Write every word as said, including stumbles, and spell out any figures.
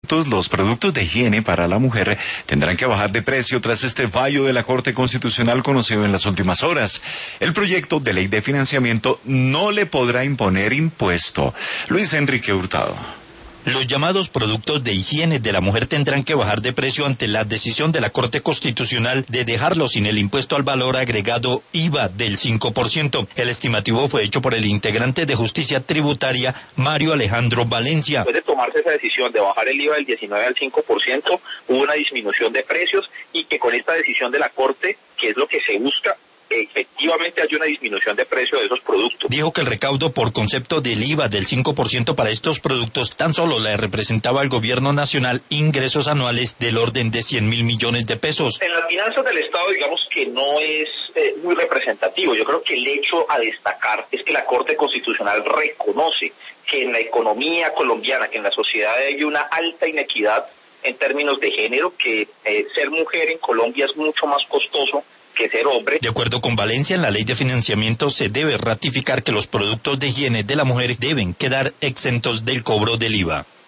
Los productos de higiene para la mujer tendrán que bajar de precio tras este fallo de la Corte Constitucional conocido en las últimas horas. El proyecto de ley de financiamiento no le podrá imponer impuesto. Luis Enrique Hurtado. Los llamados productos de higiene de la mujer tendrán que bajar de precio ante la decisión de la Corte Constitucional de dejarlo sin el impuesto al valor agregado I V A del cinco por ciento. El estimativo fue hecho por el integrante de Justicia Tributaria, Mario Alejandro Valencia. Después de tomarse esa decisión de bajar el I V A del diecinueve al cinco por ciento, hubo una disminución de precios y que con esta decisión de la Corte, que es lo que se busca, efectivamente hay una disminución de precio de esos productos. Dijo que el recaudo por concepto del I V A del cinco por ciento para estos productos tan solo le representaba al gobierno nacional ingresos anuales del orden de cien mil millones de pesos. En las finanzas del Estado digamos que no es eh, muy representativo. Yo creo que el hecho a destacar es que la Corte Constitucional reconoce que en la economía colombiana, que en la sociedad hay una alta inequidad en términos de género, que eh, ser mujer en Colombia es mucho más costoso que ser hombre. De acuerdo con Valencia, en la ley de financiamiento se debe ratificar que los productos de higiene de la mujer deben quedar exentos del cobro del I V A.